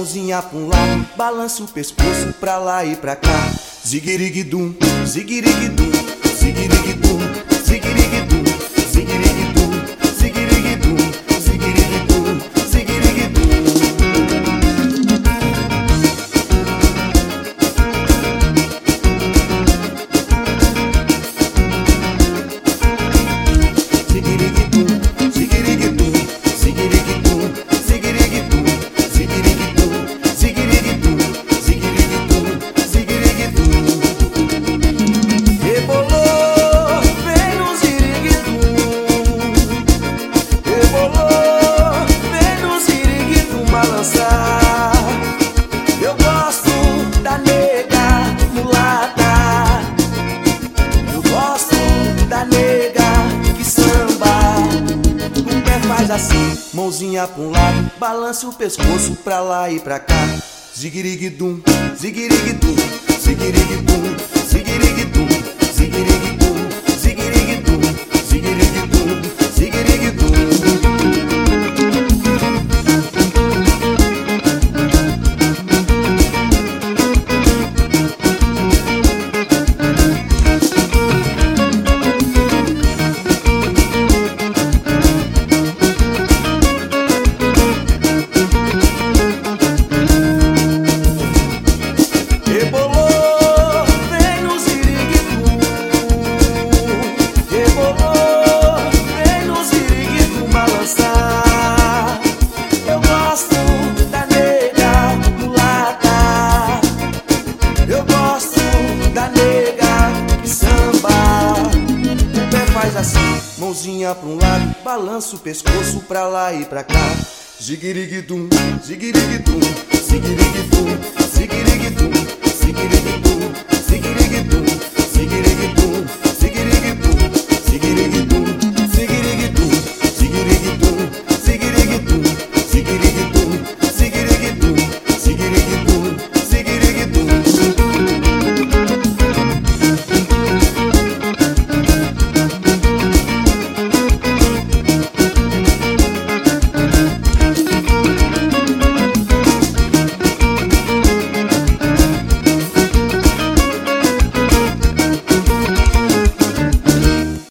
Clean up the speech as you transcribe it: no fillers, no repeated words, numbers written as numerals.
mãozinha pra um lado, balança o pescoço pra lá e pra cá. Ziguiriguidum, ziguiriguidum, ziguiriguidum, ziguiriguidum, ziguiriguidum, ziguiriguidum, ziguiriguidum, ziguiriguidum. Ziguiriguidum, ziguiriguidum, ziguiriguidum, ziguiriguidum, ziguiriguidum, ziguiriguidum, ziguiriguidum, ziguiriguidum. Rebolou, vem no ziriguidum. Rebolou, vem no ziriguidum balançar. Eu gosto da nega mulata. Eu gosto da nega que samba. O pé faz assim, mãozinha pra um lado, balança o pescoço pra lá e pra cá. Ziguiriguidum, ziguiriguidum, ziguiriguidum, ziguiriguidum, ziguiriguidum, ziguiriguidum, ziguiriguidum, ziguiriguidum. Rebolou, vem no ziriguidum. Rebolou, vem no ziriguidum balançar. Eu gosto da nega mulata. Eu gosto da nega que samba. O pé faz assim, mãozinha pra um lado, balança o pescoço pra lá e pra cá. Ziguiriguidum, ziguiriguidum,